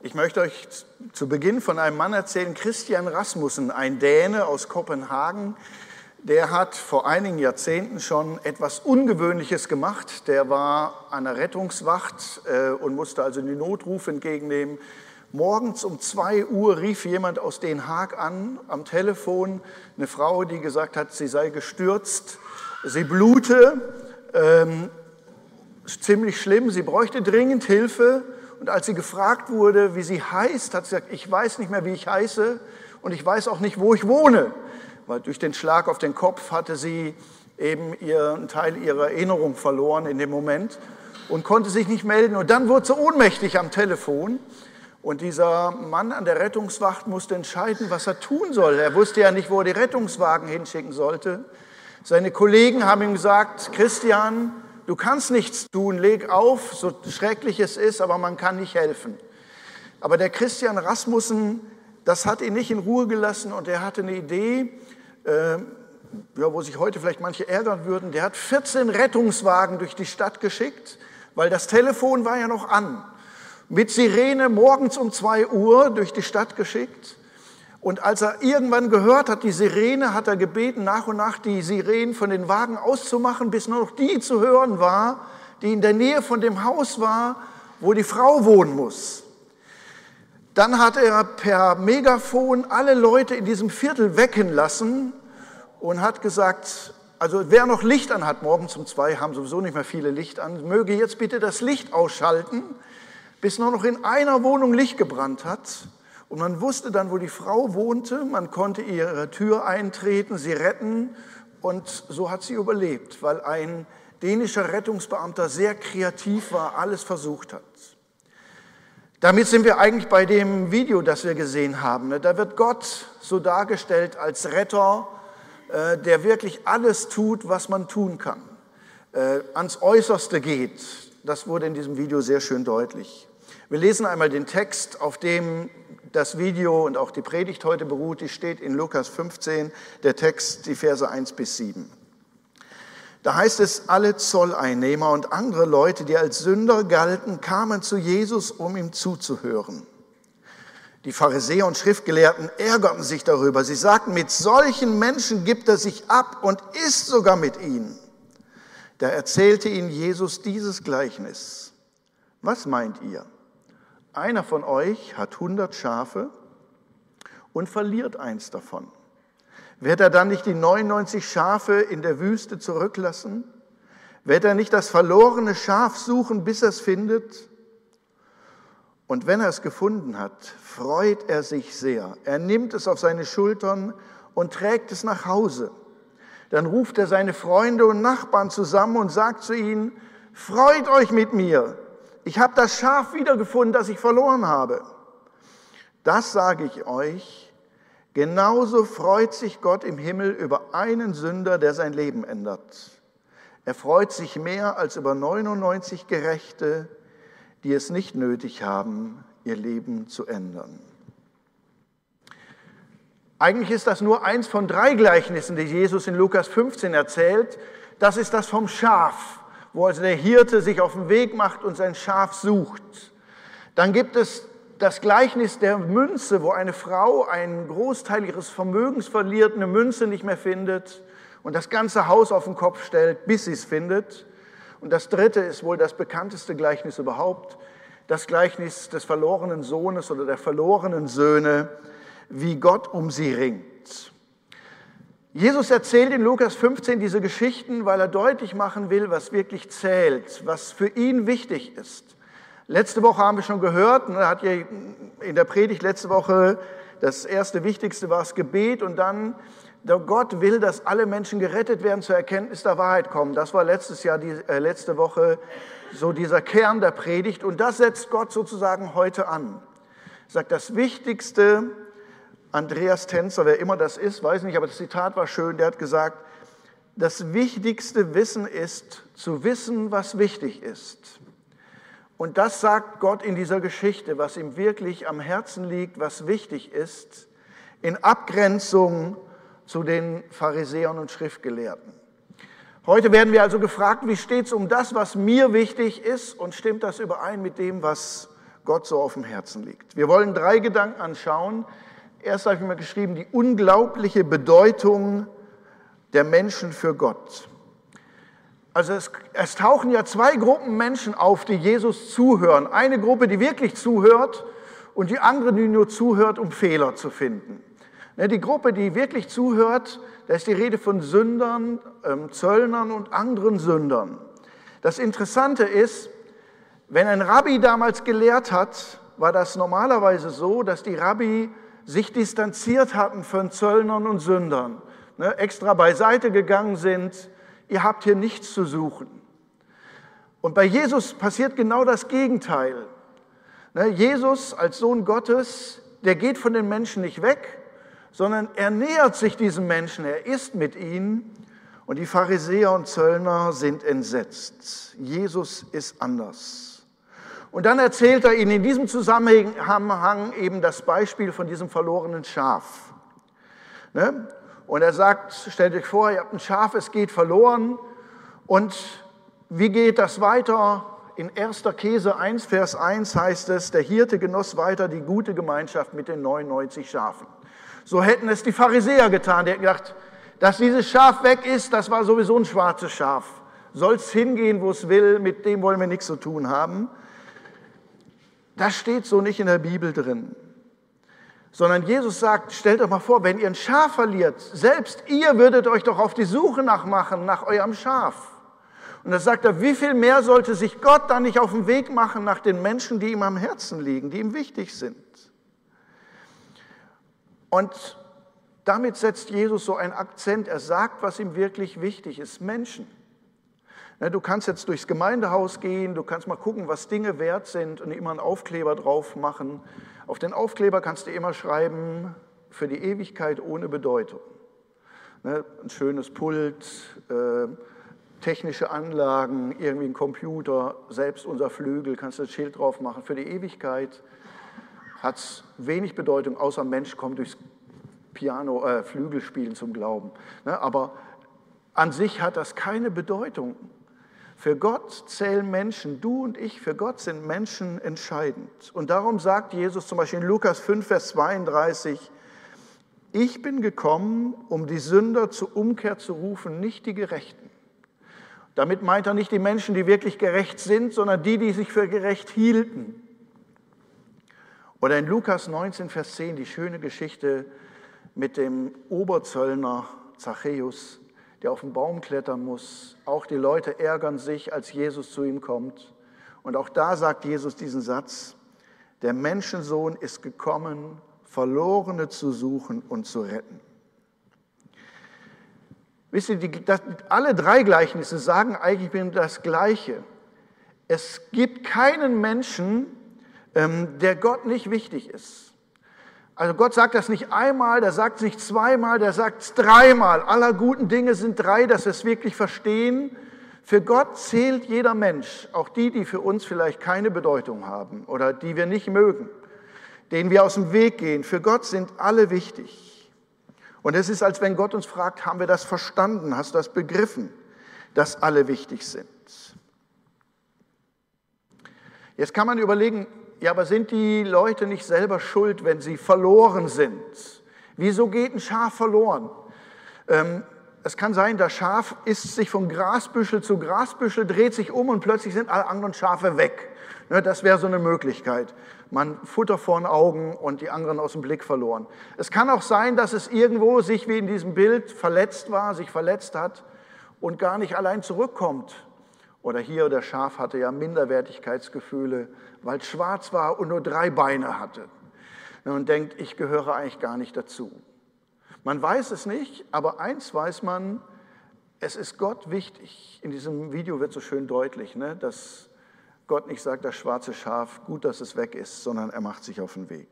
Ich möchte euch zu Beginn von einem Mann erzählen, Christian Rasmussen, ein Däne aus Kopenhagen. Der hat vor einigen Jahrzehnten schon etwas Ungewöhnliches gemacht. Der war an der Rettungswacht und musste also die Notrufe entgegennehmen. Morgens um 2 Uhr rief jemand aus Den Haag an, am Telefon, eine Frau, die gesagt hat, sie sei gestürzt, sie blute, ziemlich schlimm, sie bräuchte dringend Hilfe. Und als sie gefragt wurde, wie sie heißt, hat sie gesagt, ich weiß nicht mehr, wie ich heiße und ich weiß auch nicht, wo ich wohne. Weil durch den Schlag auf den Kopf hatte sie eben einen Teil ihrer Erinnerung verloren in dem Moment und konnte sich nicht melden. Und dann wurde sie ohnmächtig am Telefon. Und dieser Mann an der Rettungswacht musste entscheiden, was er tun soll. Er wusste ja nicht, wo er die Rettungswagen hinschicken sollte. Seine Kollegen haben ihm gesagt, Christian, du kannst nichts tun, leg auf, so schrecklich es ist, aber man kann nicht helfen. Aber der Christian Rasmussen, das hat ihn nicht in Ruhe gelassen und er hatte eine Idee, wo sich heute vielleicht manche ärgern würden. Der hat 14 Rettungswagen durch die Stadt geschickt, weil das Telefon war ja noch an. Mit Sirene morgens um 2 Uhr durch die Stadt geschickt. Und als er irgendwann gehört hat, die Sirene, hat er gebeten, nach und nach die Sirenen von den Wagen auszumachen, bis nur noch die zu hören war, die in der Nähe von dem Haus war, wo die Frau wohnen muss. Dann hat er per Megafon alle Leute in diesem Viertel wecken lassen und hat gesagt, also wer noch Licht an hat, morgens um 2 haben sowieso nicht mehr viele Licht an, möge jetzt bitte das Licht ausschalten, bis nur noch in einer Wohnung Licht gebrannt hat. Und man wusste dann, wo die Frau wohnte, man konnte ihre Tür eintreten, sie retten und so hat sie überlebt, weil ein dänischer Rettungsbeamter sehr kreativ war, alles versucht hat. Damit sind wir eigentlich bei dem Video, das wir gesehen haben. Da wird Gott so dargestellt als Retter, der wirklich alles tut, was man tun kann, ans Äußerste geht. Das wurde in diesem Video sehr schön deutlich. Wir lesen einmal den Text, auf dem das Video und auch die Predigt heute beruht. Die steht in Lukas 15, der Text, die Verse 1 bis 7. Da heißt es, alle Zolleinnehmer und andere Leute, die als Sünder galten, kamen zu Jesus, um ihm zuzuhören. Die Pharisäer und Schriftgelehrten ärgerten sich darüber. Sie sagten, mit solchen Menschen gibt er sich ab und isst sogar mit ihnen. Da erzählte ihnen Jesus dieses Gleichnis. Was meint ihr? Einer von euch hat 100 Schafe und verliert eins davon. Wird er dann nicht die 99 Schafe in der Wüste zurücklassen? Wird er nicht das verlorene Schaf suchen, bis er es findet? Und wenn er es gefunden hat, freut er sich sehr. Er nimmt es auf seine Schultern und trägt es nach Hause. Dann ruft er seine Freunde und Nachbarn zusammen und sagt zu ihnen, freut euch mit mir. Ich habe das Schaf wiedergefunden, das ich verloren habe. Das sage ich euch, genauso freut sich Gott im Himmel über einen Sünder, der sein Leben ändert. Er freut sich mehr als über 99 Gerechte, die es nicht nötig haben, ihr Leben zu ändern. Eigentlich ist das nur eins von 3 Gleichnissen, die Jesus in Lukas 15 erzählt. Das ist das vom Schaf, wo also der Hirte sich auf den Weg macht und sein Schaf sucht. Dann gibt es das Gleichnis der Münze, wo eine Frau einen Großteil ihres Vermögens verliert, eine Münze nicht mehr findet und das ganze Haus auf den Kopf stellt, bis sie es findet. Und das 3. ist wohl das bekannteste Gleichnis überhaupt, das Gleichnis des verlorenen Sohnes oder der verlorenen Söhne, wie Gott um sie ringt. Jesus erzählt in Lukas 15 diese Geschichten, weil er deutlich machen will, was wirklich zählt, was für ihn wichtig ist. Letzte Woche haben wir schon gehört, hat ja in der Predigt letzte Woche das erste Wichtigste war das Gebet und dann, Gott will, dass alle Menschen gerettet werden, zur Erkenntnis der Wahrheit kommen. Das war letzte Woche so dieser Kern der Predigt und das setzt Gott sozusagen heute an. Er sagt, das Wichtigste, Andreas Tänzer, wer immer das ist, weiß nicht, aber das Zitat war schön, der hat gesagt, das wichtigste Wissen ist, zu wissen, was wichtig ist. Und das sagt Gott in dieser Geschichte, was ihm wirklich am Herzen liegt, was wichtig ist, in Abgrenzung zu den Pharisäern und Schriftgelehrten. Heute werden wir also gefragt, wie steht es um das, was mir wichtig ist und stimmt das überein mit dem, was Gott so auf dem Herzen liegt. Wir wollen 3 Gedanken anschauen. Erst habe ich mir geschrieben, die unglaubliche Bedeutung der Menschen für Gott. Also es tauchen ja 2 Gruppen Menschen auf, die Jesus zuhören. Eine Gruppe, die wirklich zuhört und die andere, die nur zuhört, um Fehler zu finden. Die Gruppe, die wirklich zuhört, da ist die Rede von Sündern, Zöllnern und anderen Sündern. Das Interessante ist, wenn ein Rabbi damals gelehrt hat, war das normalerweise so, dass die Rabbi sich distanziert hatten von Zöllnern und Sündern, extra beiseite gegangen sind, ihr habt hier nichts zu suchen. Und bei Jesus passiert genau das Gegenteil. Jesus als Sohn Gottes, der geht von den Menschen nicht weg, sondern er nähert sich diesen Menschen, er ist mit ihnen und die Pharisäer und Zöllner sind entsetzt. Jesus ist anders. Und dann erzählt er ihnen in diesem Zusammenhang eben das Beispiel von diesem verlorenen Schaf. Und er sagt, stellt euch vor, ihr habt ein Schaf, es geht verloren. Und wie geht das weiter? In 1. Kese 1, Vers 1 heißt es, der Hirte genoss weiter die gute Gemeinschaft mit den 99 Schafen. So hätten es die Pharisäer getan. Die hätten gedacht, dass dieses Schaf weg ist, das war sowieso ein schwarzes Schaf. Soll es hingehen, wo es will, mit dem wollen wir nichts zu tun haben. Das steht so nicht in der Bibel drin. Sondern Jesus sagt, stellt euch mal vor, wenn ihr ein Schaf verliert, selbst ihr würdet euch doch auf die Suche machen nach eurem Schaf. Und da sagt er, wie viel mehr sollte sich Gott dann nicht auf den Weg machen nach den Menschen, die ihm am Herzen liegen, die ihm wichtig sind. Und damit setzt Jesus so einen Akzent. Er sagt, was ihm wirklich wichtig ist, Menschen. Du kannst jetzt durchs Gemeindehaus gehen, du kannst mal gucken, was Dinge wert sind und immer einen Aufkleber drauf machen. Auf den Aufkleber kannst du immer schreiben, für die Ewigkeit ohne Bedeutung. Ein schönes Pult, technische Anlagen, irgendwie ein Computer, selbst unser Flügel, kannst du ein Schild drauf machen. Für die Ewigkeit hat es wenig Bedeutung, außer Mensch kommt durchs Flügelspielen zum Glauben. Aber an sich hat das keine Bedeutung. Für Gott zählen Menschen, du und ich, für Gott sind Menschen entscheidend. Und darum sagt Jesus zum Beispiel in Lukas 5, Vers 32, ich bin gekommen, um die Sünder zur Umkehr zu rufen, nicht die Gerechten. Damit meint er nicht die Menschen, die wirklich gerecht sind, sondern die sich für gerecht hielten. Oder in Lukas 19, Vers 10, die schöne Geschichte mit dem Oberzöllner Zachäus, der auf den Baum klettern muss. Auch die Leute ärgern sich, als Jesus zu ihm kommt. Und auch da sagt Jesus diesen Satz, der Menschensohn ist gekommen, Verlorene zu suchen und zu retten. Wisst ihr, alle 3 Gleichnisse sagen eigentlich das Gleiche. Es gibt keinen Menschen, der Gott nicht wichtig ist. Also Gott sagt das nicht einmal, der sagt es nicht zweimal, der sagt es 3-mal. Aller guten Dinge sind 3, dass wir es wirklich verstehen. Für Gott zählt jeder Mensch, auch die für uns vielleicht keine Bedeutung haben oder die wir nicht mögen, denen wir aus dem Weg gehen. Für Gott sind alle wichtig. Und es ist, als wenn Gott uns fragt, haben wir das verstanden, hast du das begriffen, dass alle wichtig sind? Jetzt kann man überlegen, ja, aber sind die Leute nicht selber schuld, wenn sie verloren sind? Wieso geht ein Schaf verloren? Es kann sein, das Schaf isst sich von Grasbüschel zu Grasbüschel, dreht sich um und plötzlich sind alle anderen Schafe weg. Das wäre so eine Möglichkeit. Man Futter vor den Augen und die anderen aus dem Blick verloren. Es kann auch sein, dass es irgendwo sich wie in diesem Bild verletzt war, sich verletzt hat und gar nicht allein zurückkommt. Oder hier, der Schaf hatte ja Minderwertigkeitsgefühle, weil es schwarz war und nur 3 Beine hatte. Und denkt, ich gehöre eigentlich gar nicht dazu. Man weiß es nicht, aber eins weiß man, es ist Gott wichtig. In diesem Video wird so schön deutlich, dass Gott nicht sagt, das schwarze Schaf, gut, dass es weg ist, sondern er macht sich auf den Weg.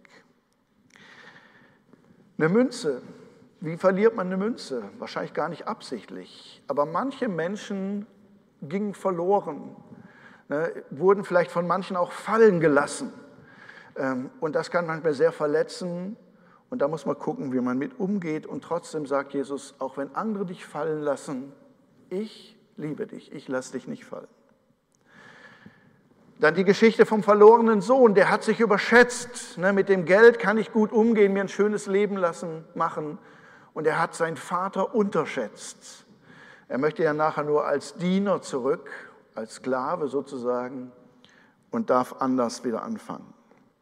Eine Münze. Wie verliert man eine Münze? Wahrscheinlich gar nicht absichtlich. Aber manche Menschen gingen verloren, wurden vielleicht von manchen auch fallen gelassen. Und das kann manchmal sehr verletzen. Und da muss man gucken, wie man mit umgeht. Und trotzdem sagt Jesus, auch wenn andere dich fallen lassen, ich liebe dich, ich lasse dich nicht fallen. Dann die Geschichte vom verlorenen Sohn, der hat sich überschätzt. Mit dem Geld kann ich gut umgehen, mir ein schönes Leben machen. Und er hat seinen Vater unterschätzt. Er möchte ja nachher nur als Diener zurück, als Sklave sozusagen, und darf anders wieder anfangen.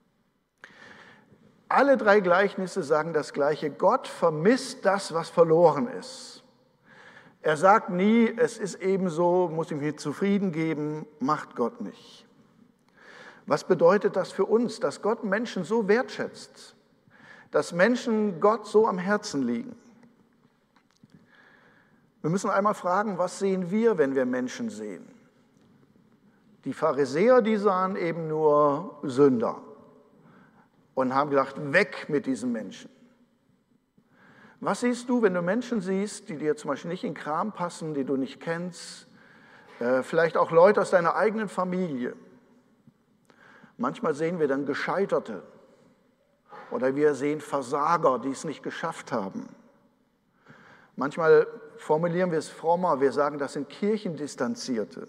Alle 3 Gleichnisse sagen das Gleiche. Gott vermisst das, was verloren ist. Er sagt nie, es ist eben so, muss ich mich zufrieden geben, macht Gott nicht. Was bedeutet das für uns, dass Gott Menschen so wertschätzt, dass Menschen Gott so am Herzen liegen? Wir müssen einmal fragen, was sehen wir, wenn wir Menschen sehen? Die Pharisäer, die sahen eben nur Sünder und haben gedacht, weg mit diesen Menschen. Was siehst du, wenn du Menschen siehst, die dir zum Beispiel nicht in den Kram passen, die du nicht kennst, vielleicht auch Leute aus deiner eigenen Familie? Manchmal sehen wir dann Gescheiterte oder wir sehen Versager, die es nicht geschafft haben. Manchmal formulieren wir es frommer, wir sagen, das sind Kirchendistanzierte.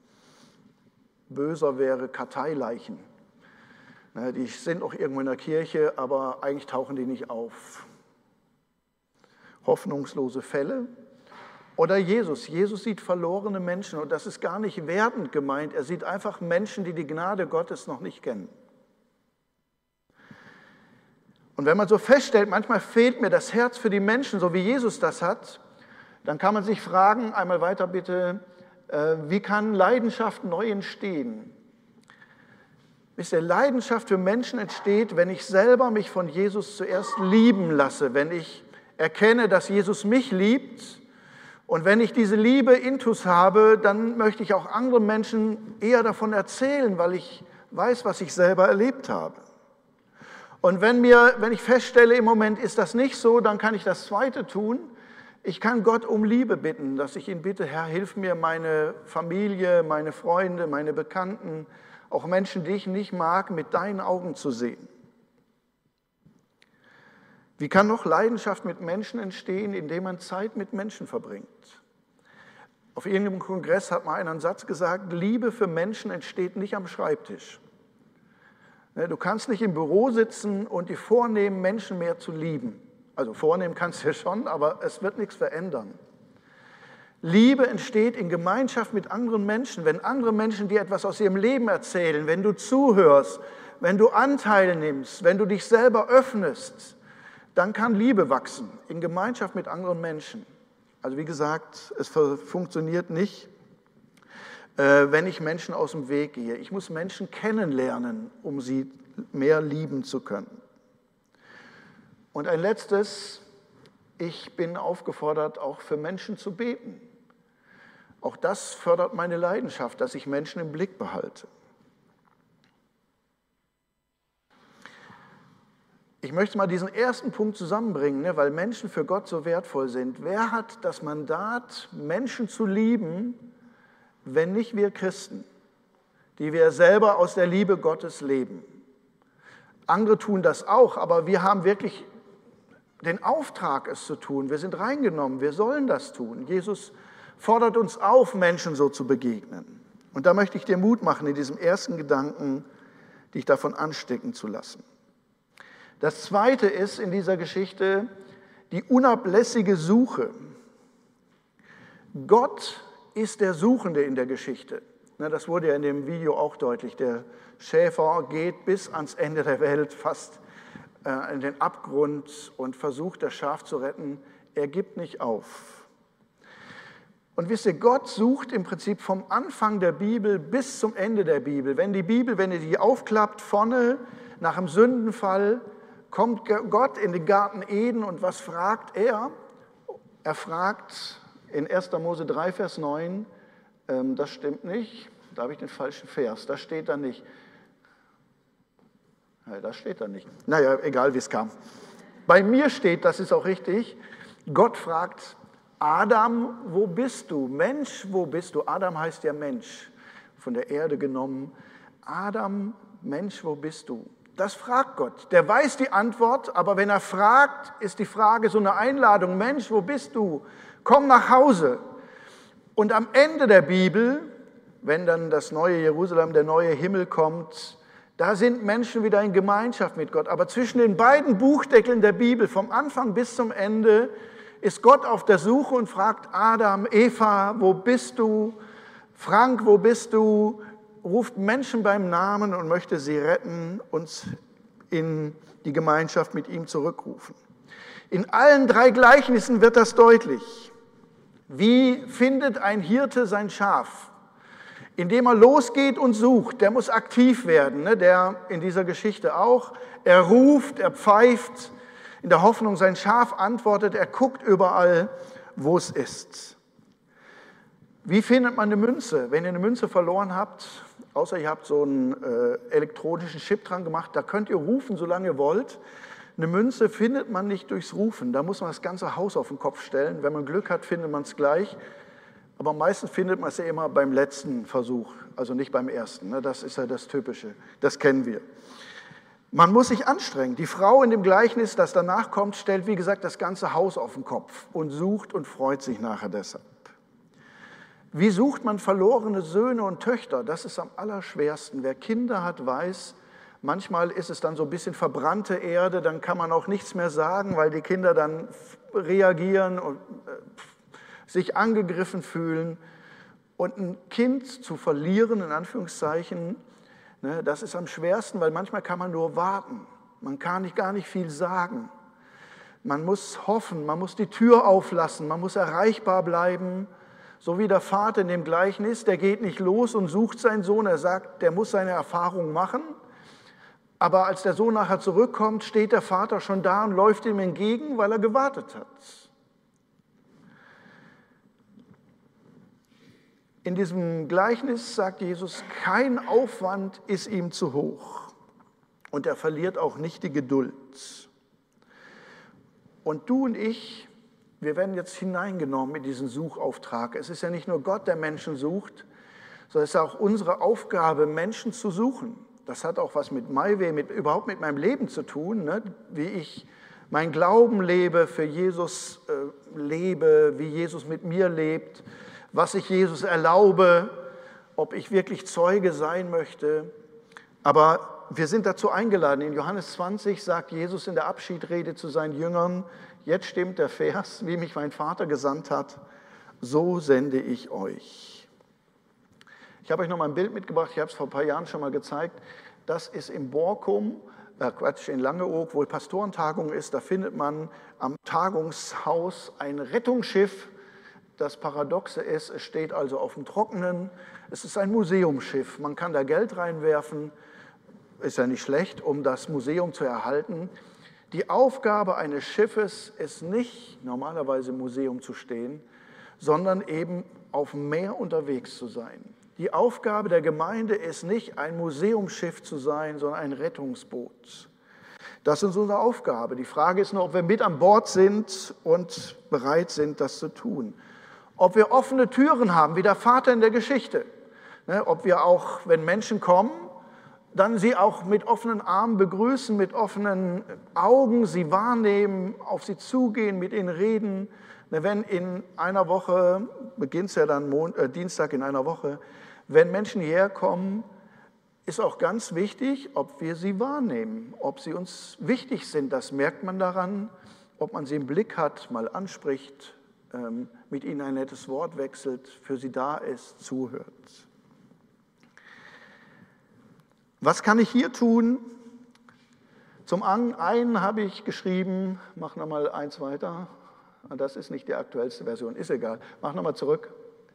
Böser wäre Karteileichen. Die sind auch irgendwo in der Kirche, aber eigentlich tauchen die nicht auf. Hoffnungslose Fälle. Oder Jesus. Jesus sieht verlorene Menschen und das ist gar nicht wertend gemeint. Er sieht einfach Menschen, die die Gnade Gottes noch nicht kennen. Und wenn man so feststellt, manchmal fehlt mir das Herz für die Menschen, so wie Jesus das hat, dann kann man sich fragen, einmal weiter bitte, wie kann Leidenschaft neu entstehen? Wisst ihr, Leidenschaft für Menschen entsteht, wenn ich selber mich von Jesus zuerst lieben lasse, wenn ich erkenne, dass Jesus mich liebt. Und wenn ich diese Liebe intus habe, dann möchte ich auch anderen Menschen eher davon erzählen, weil ich weiß, was ich selber erlebt habe. Und wenn ich feststelle, im Moment ist das nicht so, dann kann ich das Zweite tun. Ich kann Gott um Liebe bitten, dass ich ihn bitte, Herr, hilf mir, meine Familie, meine Freunde, meine Bekannten, auch Menschen, die ich nicht mag, mit deinen Augen zu sehen. Wie kann noch Leidenschaft mit Menschen entstehen, indem man Zeit mit Menschen verbringt? Auf irgendeinem Kongress hat mal einer einen Satz gesagt, Liebe für Menschen entsteht nicht am Schreibtisch. Du kannst nicht im Büro sitzen und die vornehmen Menschen mehr zu lieben. Also vornehmen kannst du ja schon, aber es wird nichts verändern. Liebe entsteht in Gemeinschaft mit anderen Menschen, wenn andere Menschen dir etwas aus ihrem Leben erzählen, wenn du zuhörst, wenn du Anteil nimmst, wenn du dich selber öffnest, dann kann Liebe wachsen in Gemeinschaft mit anderen Menschen. Also wie gesagt, es funktioniert nicht, wenn ich Menschen aus dem Weg gehe. Ich muss Menschen kennenlernen, um sie mehr lieben zu können. Und ein letztes, ich bin aufgefordert, auch für Menschen zu beten. Auch das fördert meine Leidenschaft, dass ich Menschen im Blick behalte. Ich möchte mal diesen ersten Punkt zusammenbringen, weil Menschen für Gott so wertvoll sind. Wer hat das Mandat, Menschen zu lieben, wenn nicht wir Christen, die wir selber aus der Liebe Gottes leben? Andere tun das auch, aber wir haben wirklich den Auftrag, es zu tun. Wir sind reingenommen, wir sollen das tun. Jesus fordert uns auf, Menschen so zu begegnen. Und da möchte ich dir Mut machen, in diesem ersten Gedanken, dich davon anstecken zu lassen. Das Zweite ist in dieser Geschichte die unablässige Suche. Gott ist der Suchende in der Geschichte. Das wurde ja in dem Video auch deutlich. Der Schäfer geht bis ans Ende der Welt, fast in den Abgrund und versucht, das Schaf zu retten. Er gibt nicht auf. Und wisst ihr, Gott sucht im Prinzip vom Anfang der Bibel bis zum Ende der Bibel. Wenn ihr die aufklappt, vorne nach dem Sündenfall, kommt Gott in den Garten Eden und was fragt er? Er fragt in 1. Mose 3, Vers 9, das stimmt nicht, da habe ich den falschen Vers, das steht da nicht. Ja, das steht da nicht. Naja, egal wie es kam. Bei mir steht, das ist auch richtig, Gott fragt, Adam, wo bist du? Mensch, wo bist du? Adam heißt ja Mensch, von der Erde genommen. Adam, Mensch, wo bist du? Das fragt Gott. Der weiß die Antwort, aber wenn er fragt, ist die Frage so eine Einladung. Mensch, wo bist du? Komm nach Hause. Und am Ende der Bibel wenn dann das neue Jerusalem, der neue Himmel kommt, da sind Menschen wieder in Gemeinschaft mit Gott. Aber zwischen den beiden Buchdeckeln der Bibel, vom Anfang bis zum Ende, ist Gott auf der Suche und fragt Adam, Eva, wo bist du? Frank, wo bist du? Ruft Menschen beim Namen und möchte sie retten, uns in die Gemeinschaft mit ihm zurückrufen. In allen 3 Gleichnissen wird das deutlich. Wie findet ein Hirte sein Schaf? Indem er losgeht und sucht. Der muss aktiv werden, ne? Der in dieser Geschichte auch. Er ruft, er pfeift, in der Hoffnung, sein Schaf antwortet. Er guckt überall, wo es ist. Wie findet man eine Münze? Wenn ihr eine Münze verloren habt, außer ihr habt so einen elektronischen Chip dran gemacht, da könnt ihr rufen, solange ihr wollt. Eine Münze findet man nicht durchs Rufen, da muss man das ganze Haus auf den Kopf stellen. Wenn man Glück hat, findet man es gleich. Aber meistens findet man es ja immer beim letzten Versuch, also nicht beim ersten. Ne? Das ist ja das Typische, das kennen wir. Man muss sich anstrengen. Die Frau in dem Gleichnis, das danach kommt, stellt, wie gesagt, das ganze Haus auf den Kopf und sucht und freut sich nachher deshalb. Wie sucht man verlorene Söhne und Töchter? Das ist am allerschwersten. Wer Kinder hat, weiß, manchmal ist es dann so ein bisschen verbrannte Erde, dann kann man auch nichts mehr sagen, weil die Kinder dann reagieren und sich angegriffen fühlen. Und ein Kind zu verlieren, in Anführungszeichen, ne, das ist am schwersten, weil manchmal kann man nur warten. Man kann gar nicht viel sagen. Man muss hoffen, man muss die Tür auflassen, man muss erreichbar bleiben. So wie der Vater in dem Gleichnis, der geht nicht los und sucht seinen Sohn, er sagt, der muss seine Erfahrung machen. Aber als der Sohn nachher zurückkommt, steht der Vater schon da und läuft ihm entgegen, weil er gewartet hat. In diesem Gleichnis sagt Jesus, kein Aufwand ist ihm zu hoch und er verliert auch nicht die Geduld. Und du und ich, wir werden jetzt hineingenommen in diesen Suchauftrag. Es ist ja nicht nur Gott, der Menschen sucht, sondern es ist auch unsere Aufgabe, Menschen zu suchen. Das hat auch was mit MyWay, überhaupt mit meinem Leben zu tun, ne? Wie ich meinen Glauben lebe, für Jesus lebe, wie Jesus mit mir lebt, was ich Jesus erlaube, ob ich wirklich Zeuge sein möchte. Aber wir sind dazu eingeladen. In Johannes 20 sagt Jesus in der Abschiedrede zu seinen Jüngern, jetzt stimmt der Vers, wie mich mein Vater gesandt hat, so sende ich euch. Ich habe euch noch mal ein Bild mitgebracht, ich habe es vor ein paar Jahren schon mal gezeigt. Das ist in Borkum, in Langeoog, wo Pastorentagung ist. Da findet man am Tagungshaus ein Rettungsschiff. Das Paradoxe ist, es steht also auf dem Trockenen. Es ist ein Museumsschiff. Man kann da Geld reinwerfen. Ist ja nicht schlecht, um das Museum zu erhalten. Die Aufgabe eines Schiffes ist nicht, normalerweise im Museum zu stehen, sondern eben auf dem Meer unterwegs zu sein. Die Aufgabe der Gemeinde ist nicht, ein Museumsschiff zu sein, sondern ein Rettungsboot. Das ist unsere Aufgabe. Die Frage ist nur, ob wir mit an Bord sind und bereit sind, das zu tun. Ob wir offene Türen haben, wie der Vater in der Geschichte. Ob wir auch, wenn Menschen kommen, dann sie auch mit offenen Armen begrüßen, mit offenen Augen sie wahrnehmen, auf sie zugehen, mit ihnen reden. Wenn in einer Woche, beginnt es ja dann Dienstag in einer Woche, wenn Menschen hierher kommen, ist auch ganz wichtig, ob wir sie wahrnehmen, ob sie uns wichtig sind. Das merkt man daran, ob man sie im Blick hat, mal anspricht, mit ihnen ein nettes Wort wechselt, für sie da ist, zuhört. Was kann ich hier tun? Zum einen habe ich geschrieben, mach nochmal eins weiter, das ist nicht die aktuellste Version, ist egal, mach nochmal zurück,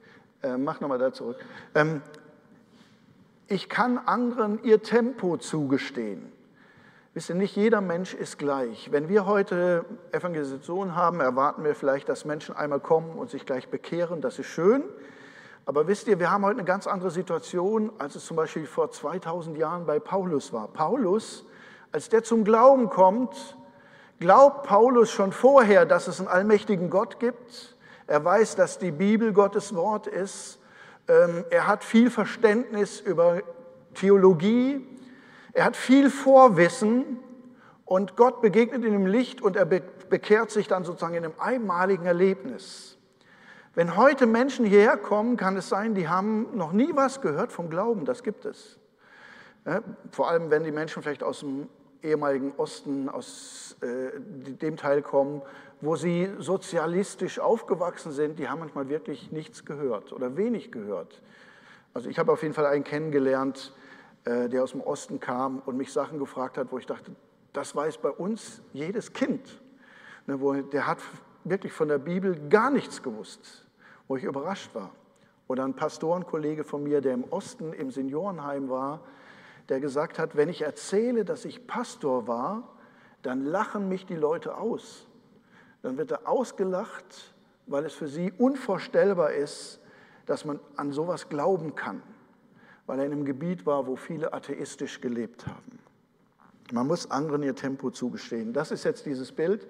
ich kann anderen ihr Tempo zugestehen. Wisst ihr, nicht jeder Mensch ist gleich. Wenn wir heute Evangelisation haben, erwarten wir vielleicht, dass Menschen einmal kommen und sich gleich bekehren, das ist schön. Aber wisst ihr, wir haben heute eine ganz andere Situation, als es zum Beispiel vor 2000 Jahren bei Paulus war. Paulus, als der zum Glauben kommt, glaubt Paulus schon vorher, dass es einen allmächtigen Gott gibt. Er weiß, dass die Bibel Gottes Wort ist. Er hat viel Verständnis über Theologie. Er hat viel Vorwissen und Gott begegnet ihm im Licht und er bekehrt sich dann sozusagen in einem einmaligen Erlebnis. Wenn heute Menschen hierher kommen, kann es sein, die haben noch nie was gehört vom Glauben, das gibt es. Vor allem, wenn die Menschen vielleicht aus dem ehemaligen Osten, aus dem Teil kommen, wo sie sozialistisch aufgewachsen sind, die haben manchmal wirklich nichts gehört oder wenig gehört. Also ich habe auf jeden Fall einen kennengelernt, der aus dem Osten kam und mich Sachen gefragt hat, wo ich dachte, das weiß bei uns jedes Kind. Der hat wirklich von der Bibel gar nichts gewusst, wo ich überrascht war. Oder ein Pastorenkollege von mir, der im Osten im Seniorenheim war, der gesagt hat, wenn ich erzähle, dass ich Pastor war, dann lachen mich die Leute aus. Dann wird er ausgelacht, weil es für sie unvorstellbar ist, dass man an sowas glauben kann, weil er in einem Gebiet war, wo viele atheistisch gelebt haben. Man muss anderen ihr Tempo zugestehen. Das ist jetzt dieses Bild.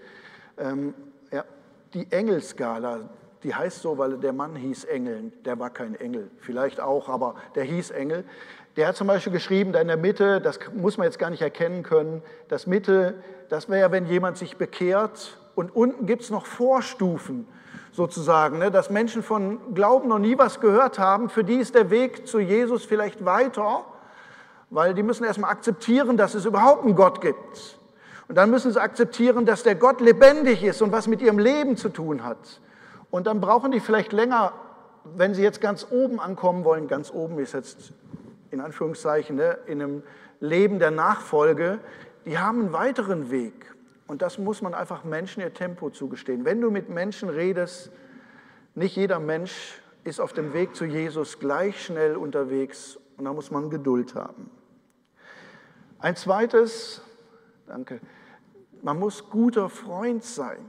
Die Engelskala, die heißt so, weil der Mann hieß Engel, der war kein Engel, vielleicht auch, aber der hieß Engel. Der hat zum Beispiel geschrieben, da in der Mitte, das muss man jetzt gar nicht erkennen können, das Mitte, das wäre, wenn jemand sich bekehrt, und unten gibt es noch Vorstufen sozusagen, dass Menschen von Glauben noch nie was gehört haben, für die ist der Weg zu Jesus vielleicht weiter, weil die müssen erstmal akzeptieren, dass es überhaupt einen Gott gibt. Und dann müssen sie akzeptieren, dass der Gott lebendig ist und was mit ihrem Leben zu tun hat. Und dann brauchen die vielleicht länger, wenn sie jetzt ganz oben ankommen wollen, ganz oben ist jetzt in Anführungszeichen, in einem Leben der Nachfolge, die haben einen weiteren Weg. Und das muss man einfach Menschen ihr Tempo zugestehen. Wenn du mit Menschen redest, nicht jeder Mensch ist auf dem Weg zu Jesus gleich schnell unterwegs und da muss man Geduld haben. Ein zweites, danke, man muss guter Freund sein.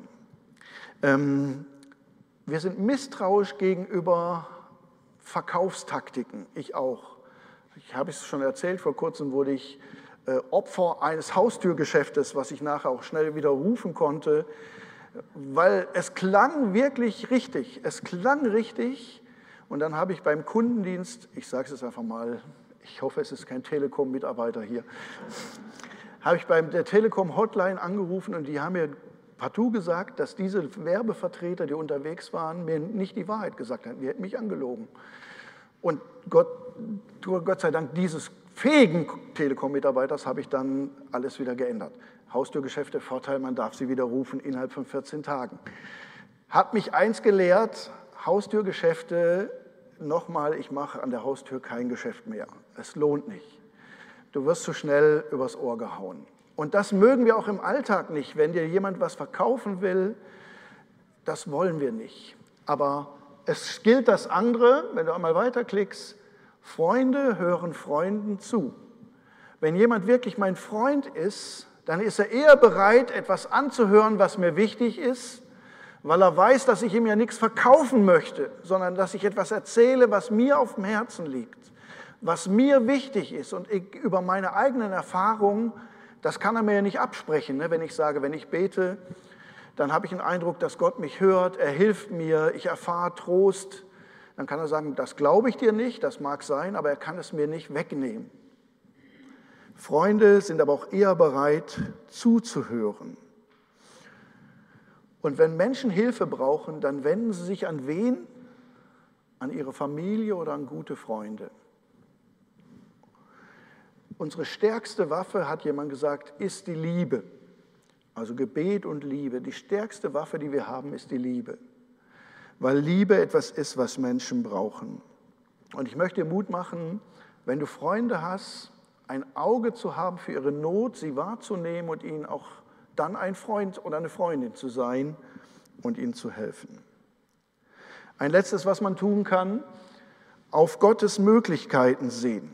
Wir sind misstrauisch gegenüber Verkaufstaktiken, ich auch. Ich habe es schon erzählt, vor kurzem wurde ich Opfer eines Haustürgeschäftes, was ich nachher auch schnell wieder rufen konnte, weil es klang wirklich richtig. Es klang richtig und dann habe ich beim Kundendienst, ich sage es jetzt einfach mal, ich hoffe, es ist kein Telekom-Mitarbeiter hier, habe ich bei der Telekom-Hotline angerufen und die haben mir partout gesagt, dass diese Werbevertreter, die unterwegs waren, mir nicht die Wahrheit gesagt haben. Die hätten mich angelogen. Und Gott sei Dank dieses fähigen Telekom-Mitarbeiters habe ich dann alles wieder geändert. Haustürgeschäfte, Vorteil, man darf sie widerrufen innerhalb von 14 Tagen. Hat mich eins gelehrt, Haustürgeschäfte, nochmal, ich mache an der Haustür kein Geschäft mehr. Es lohnt nicht. Du wirst zu schnell übers Ohr gehauen. Und das mögen wir auch im Alltag nicht. Wenn dir jemand was verkaufen will, das wollen wir nicht. Aber es gilt das andere, wenn du einmal weiterklickst, Freunde hören Freunden zu. Wenn jemand wirklich mein Freund ist, dann ist er eher bereit, etwas anzuhören, was mir wichtig ist, weil er weiß, dass ich ihm ja nichts verkaufen möchte, sondern dass ich etwas erzähle, was mir auf dem Herzen liegt, was mir wichtig ist. Und über meine eigenen Erfahrungen, das kann er mir ja nicht absprechen. Wenn ich sage, wenn ich bete, dann habe ich den Eindruck, dass Gott mich hört, er hilft mir, ich erfahre Trost. Dann kann er sagen, das glaube ich dir nicht, das mag sein, aber er kann es mir nicht wegnehmen. Freunde sind aber auch eher bereit, zuzuhören. Und wenn Menschen Hilfe brauchen, dann wenden sie sich an wen? An ihre Familie oder an gute Freunde. Unsere stärkste Waffe, hat jemand gesagt, ist die Liebe. Also Gebet und Liebe. Die stärkste Waffe, die wir haben, ist die Liebe. Weil Liebe etwas ist, was Menschen brauchen. Und ich möchte dir Mut machen, wenn du Freunde hast, ein Auge zu haben für ihre Not, sie wahrzunehmen und ihnen auch dann ein Freund oder eine Freundin zu sein und ihnen zu helfen. Ein letztes, was man tun kann, auf Gottes Möglichkeiten sehen.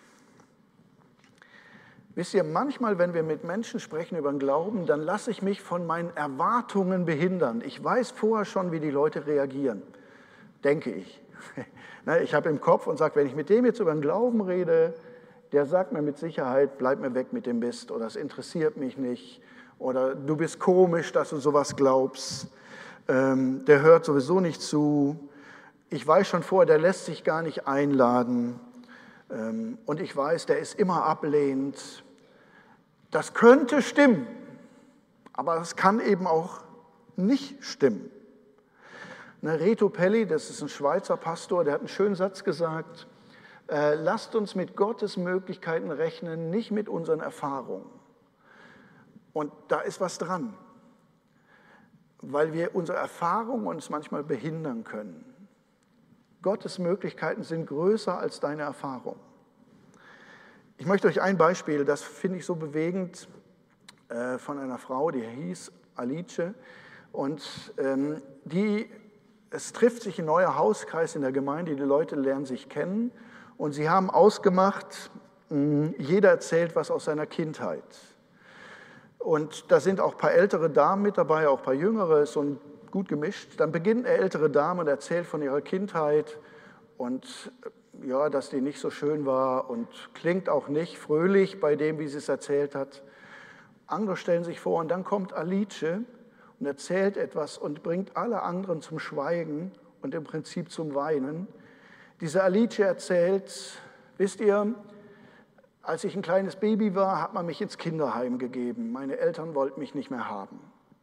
Wisst ihr, manchmal, wenn wir mit Menschen sprechen über den Glauben, dann lasse ich mich von meinen Erwartungen behindern. Ich weiß vorher schon, wie die Leute reagieren, denke ich. Ich habe im Kopf und sage, wenn ich mit dem jetzt über den Glauben rede, der sagt mir mit Sicherheit, bleib mir weg mit dem Mist oder es interessiert mich nicht oder du bist komisch, dass du sowas glaubst, der hört sowieso nicht zu. Ich weiß schon vorher, der lässt sich gar nicht einladen und ich weiß, der ist immer ablehnend. Das könnte stimmen, aber es kann eben auch nicht stimmen. Reto Pelli, das ist ein Schweizer Pastor, der hat einen schönen Satz gesagt: Lasst uns mit Gottes Möglichkeiten rechnen, nicht mit unseren Erfahrungen. Und da ist was dran, weil wir unsere Erfahrungen uns manchmal behindern können. Gottes Möglichkeiten sind größer als deine Erfahrung. Ich möchte euch ein Beispiel, das finde ich so bewegend, von einer Frau, die hieß Alice. Und es trifft sich ein neuer Hauskreis in der Gemeinde, die Leute lernen sich kennen. Und sie haben ausgemacht, jeder erzählt was aus seiner Kindheit. Und da sind auch ein paar ältere Damen mit dabei, auch ein paar jüngere, ist so gut gemischt. Dann beginnt eine ältere Dame und erzählt von ihrer Kindheit und ja, dass die nicht so schön war und klingt auch nicht fröhlich bei dem, wie sie es erzählt hat. Andere stellen sich vor und dann kommt Alice und erzählt etwas und bringt alle anderen zum Schweigen und im Prinzip zum Weinen. Diese Alice erzählt, wisst ihr, als ich ein kleines Baby war, hat man mich ins Kinderheim gegeben. Meine Eltern wollten mich nicht mehr haben.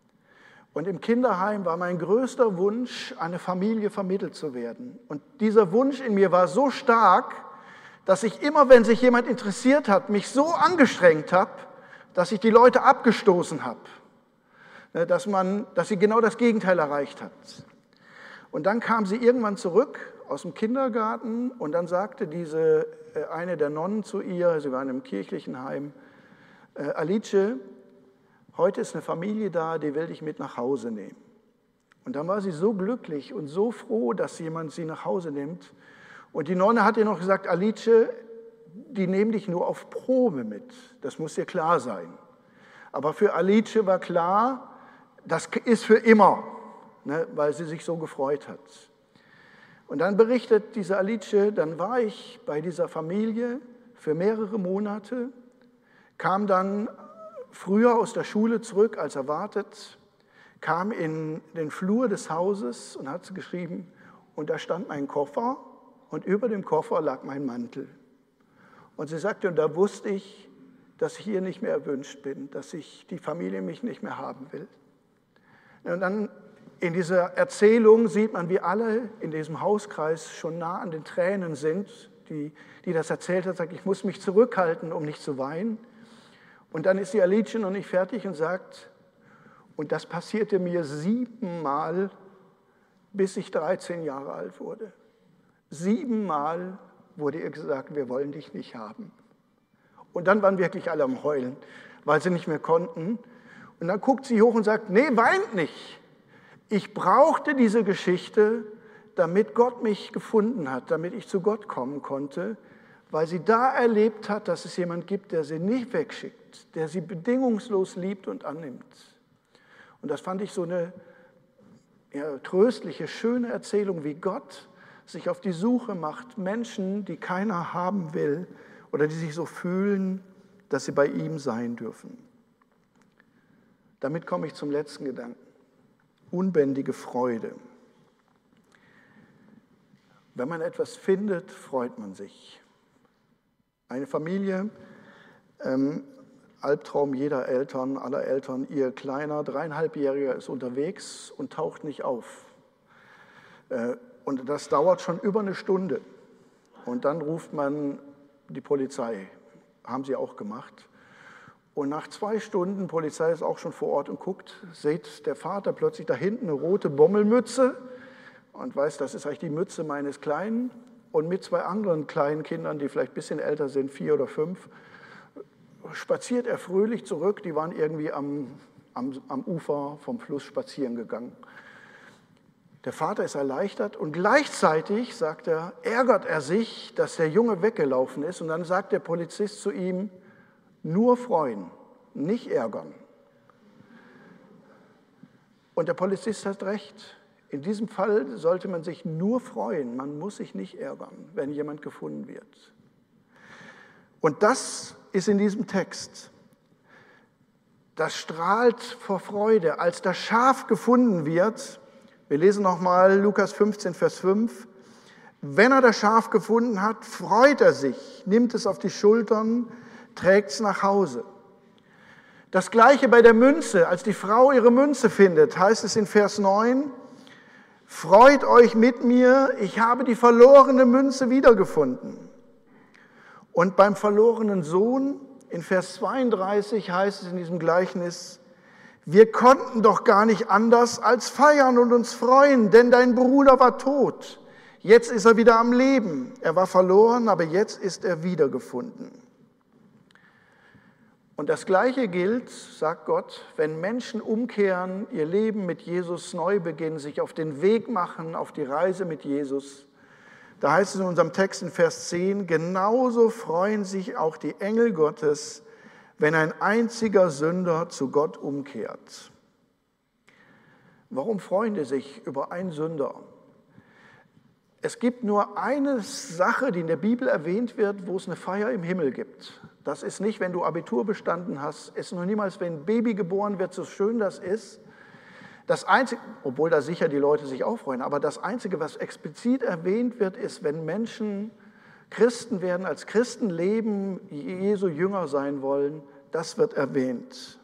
Und im Kinderheim war mein größter Wunsch, eine Familie vermittelt zu werden. Und dieser Wunsch in mir war so stark, dass ich immer, wenn sich jemand interessiert hat, mich so angestrengt habe, dass ich die Leute abgestoßen habe. Dass sie genau das Gegenteil erreicht hat. Und dann kam sie irgendwann zurück aus dem Kindergarten und dann sagte eine der Nonnen zu ihr, sie war in einem kirchlichen Heim: Alice, heute ist eine Familie da, die will dich mit nach Hause nehmen. Und dann war sie so glücklich und so froh, dass jemand sie nach Hause nimmt. Und die Nonne hat ihr noch gesagt: Alice, die nehmen dich nur auf Probe mit, das muss dir klar sein. Aber für Alice war klar, das ist für immer, weil sie sich so gefreut hat. Und dann berichtet diese Alice, dann war ich bei dieser Familie für mehrere Monate, kam dann früher aus der Schule zurück als erwartet, kam in den Flur des Hauses und hat geschrieben, und da stand mein Koffer und über dem Koffer lag mein Mantel. Und sie sagte, und da wusste ich, dass ich hier nicht mehr erwünscht bin, dass die Familie mich nicht mehr haben will. Und dann in dieser Erzählung sieht man, wie alle in diesem Hauskreis schon nah an den Tränen sind. Die das erzählt hat, sagt, ich muss mich zurückhalten, um nicht zu weinen. Und dann ist die Alice noch nicht fertig und sagt, und das passierte mir 7 Mal, bis ich 13 Jahre alt wurde. 7 Mal wurde ihr gesagt, wir wollen dich nicht haben. Und dann waren wirklich alle am Heulen, weil sie nicht mehr konnten. Und dann guckt sie hoch und sagt, nee, weint nicht. Ich brauchte diese Geschichte, damit Gott mich gefunden hat, damit ich zu Gott kommen konnte, weil sie da erlebt hat, dass es jemand gibt, der sie nicht wegschickt, der sie bedingungslos liebt und annimmt. Und das fand ich so eine tröstliche, schöne Erzählung, wie Gott sich auf die Suche macht, Menschen, die keiner haben will oder die sich so fühlen, dass sie bei ihm sein dürfen. Damit komme ich zum letzten Gedanken. Unbändige Freude. Wenn man etwas findet, freut man sich. Eine Familie, Albtraum jeder Eltern, aller Eltern, ihr kleiner 3,5-Jähriger ist unterwegs und taucht nicht auf. Und das dauert schon über eine Stunde. Und dann ruft man die Polizei. Haben sie auch gemacht. Und nach 2 Stunden, Polizei ist auch schon vor Ort und guckt, sieht der Vater plötzlich da hinten eine rote Bommelmütze und weiß, das ist eigentlich die Mütze meines Kleinen. Und mit 2 anderen kleinen Kindern, die vielleicht ein bisschen älter sind, 4 oder 5, spaziert er fröhlich zurück. Die waren irgendwie am Ufer vom Fluss spazieren gegangen. Der Vater ist erleichtert und gleichzeitig, sagt er, ärgert er sich, dass der Junge weggelaufen ist. Und dann sagt der Polizist zu ihm, nur freuen, nicht ärgern. Und der Polizist hat recht. In diesem Fall sollte man sich nur freuen. Man muss sich nicht ärgern, wenn jemand gefunden wird. Und das ist in diesem Text. Das strahlt vor Freude, als das Schaf gefunden wird. Wir lesen nochmal Lukas 15, Vers 5. Wenn er das Schaf gefunden hat, freut er sich, nimmt es auf die Schultern, trägt es nach Hause. Das Gleiche bei der Münze. Als die Frau ihre Münze findet, heißt es in Vers 9, Freut euch mit mir, ich habe die verlorene Münze wiedergefunden. Und beim verlorenen Sohn, in Vers 32 heißt es in diesem Gleichnis, wir konnten doch gar nicht anders als feiern und uns freuen, denn dein Bruder war tot. Jetzt ist er wieder am Leben. Er war verloren, aber jetzt ist er wiedergefunden. Und das Gleiche gilt, sagt Gott, wenn Menschen umkehren, ihr Leben mit Jesus neu beginnen, sich auf den Weg machen, auf die Reise mit Jesus. Da heißt es in unserem Text in Vers 10, genauso freuen sich auch die Engel Gottes, wenn ein einziger Sünder zu Gott umkehrt. Warum freuen die sich über einen Sünder? Es gibt nur eine Sache, die in der Bibel erwähnt wird, wo es eine Feier im Himmel gibt. Das ist nicht, wenn du Abitur bestanden hast. Es ist noch niemals, wenn ein Baby geboren wird, so schön das ist. Das Einzige, obwohl da sicher die Leute sich auch freuen, aber das Einzige, was explizit erwähnt wird, ist, wenn Menschen Christen werden, als Christen leben, Jesu Jünger sein wollen, das wird erwähnt.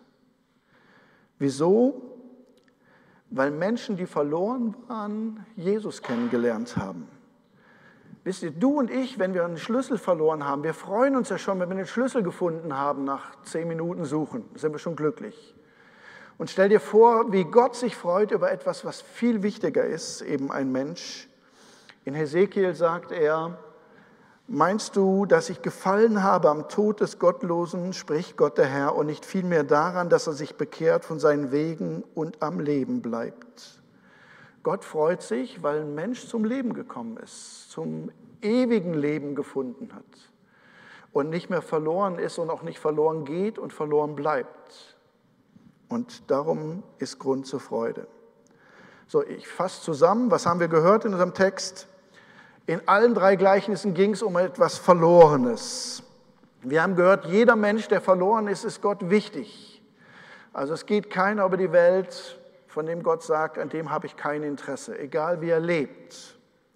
Wieso? Weil Menschen, die verloren waren, Jesus kennengelernt haben. Wisst ihr, du und ich, wenn wir einen Schlüssel verloren haben, wir freuen uns ja schon, wenn wir den Schlüssel gefunden haben, nach 10 Minuten Suchen, sind wir schon glücklich. Und stell dir vor, wie Gott sich freut über etwas, was viel wichtiger ist, eben ein Mensch. In Hesekiel sagt er, meinst du, dass ich gefallen habe am Tod des Gottlosen, spricht Gott der Herr, und nicht vielmehr daran, dass er sich bekehrt von seinen Wegen und am Leben bleibt? Gott freut sich, weil ein Mensch zum Leben gekommen ist, zum ewigen Leben gefunden hat und nicht mehr verloren ist und auch nicht verloren geht und verloren bleibt. Und darum ist Grund zur Freude. So, ich fasse zusammen, was haben wir gehört in unserem Text? In allen 3 Gleichnissen ging es um etwas Verlorenes. Wir haben gehört, jeder Mensch, der verloren ist, ist Gott wichtig. Also es geht keiner über die Welt, von dem Gott sagt, an dem habe ich kein Interesse, egal wie er lebt.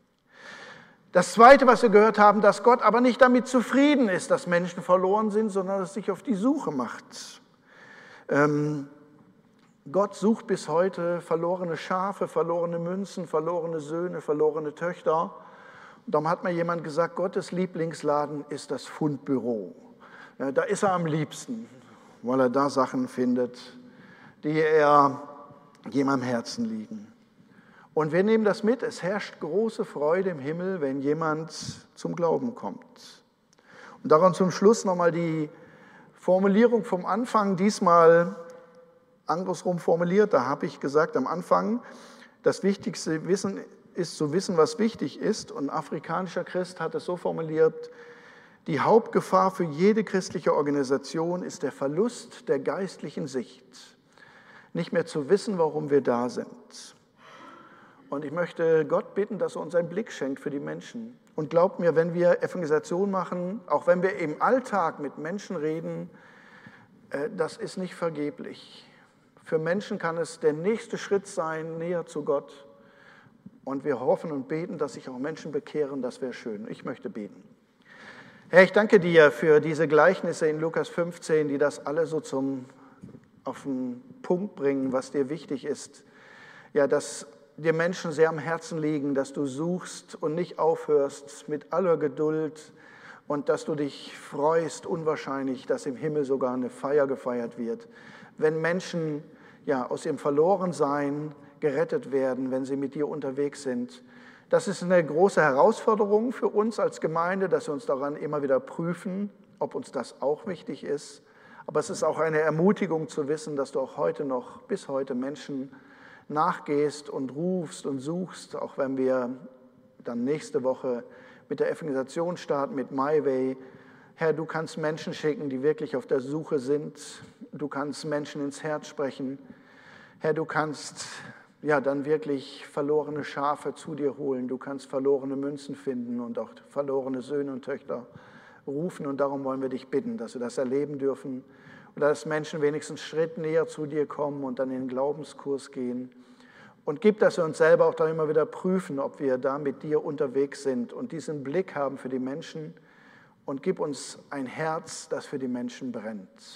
Das Zweite, was wir gehört haben, dass Gott aber nicht damit zufrieden ist, dass Menschen verloren sind, sondern dass er sich auf die Suche macht. Gott sucht bis heute verlorene Schafe, verlorene Münzen, verlorene Söhne, verlorene Töchter. Und darum hat mir jemand gesagt, Gottes Lieblingsladen ist das Fundbüro. Da ist er am liebsten, weil er da Sachen findet, die ihm am Herzen liegen. Und wir nehmen das mit, es herrscht große Freude im Himmel, wenn jemand zum Glauben kommt. Und daran zum Schluss nochmal die Formulierung vom Anfang, diesmal andersrum formuliert. Da habe ich gesagt am Anfang, das wichtigste Wissen ist zu wissen, was wichtig ist. Und ein afrikanischer Christ hat es so formuliert, die Hauptgefahr für jede christliche Organisation ist der Verlust der geistlichen Sicht. Nicht mehr zu wissen, warum wir da sind. Und ich möchte Gott bitten, dass er uns einen Blick schenkt für die Menschen. Und glaubt mir, wenn wir Evangelisation machen, auch wenn wir im Alltag mit Menschen reden, das ist nicht vergeblich. Für Menschen kann es der nächste Schritt sein, näher zu Gott. Und wir hoffen und beten, dass sich auch Menschen bekehren, das wäre schön. Ich möchte beten. Herr, ich danke dir für diese Gleichnisse in Lukas 15, die das alle so auf den Punkt bringen, was dir wichtig ist. Ja, dass dir Menschen sehr am Herzen liegen, dass du suchst und nicht aufhörst mit aller Geduld und dass du dich freust, unwahrscheinlich, dass im Himmel sogar eine Feier gefeiert wird. Wenn Menschen aus ihrem Verlorensein gerettet werden, wenn sie mit dir unterwegs sind. Das ist eine große Herausforderung für uns als Gemeinde, dass wir uns daran immer wieder prüfen, ob uns das auch wichtig ist. Aber es ist auch eine Ermutigung zu wissen, dass du auch heute noch, bis heute Menschen nachgehst und rufst und suchst, auch wenn wir dann nächste Woche mit der Evangelisation starten, mit MyWay. Herr, du kannst Menschen schicken, die wirklich auf der Suche sind. Du kannst Menschen ins Herz sprechen. Herr, du kannst dann wirklich verlorene Schafe zu dir holen. Du kannst verlorene Münzen finden und auch verlorene Söhne und Töchter rufen. Und darum wollen wir dich bitten, dass wir das erleben dürfen oder dass Menschen wenigstens einen Schritt näher zu dir kommen und dann in den Glaubenskurs gehen. Und gib, dass wir uns selber auch da immer wieder prüfen, ob wir da mit dir unterwegs sind und diesen Blick haben für die Menschen. Und gib uns ein Herz, das für die Menschen brennt.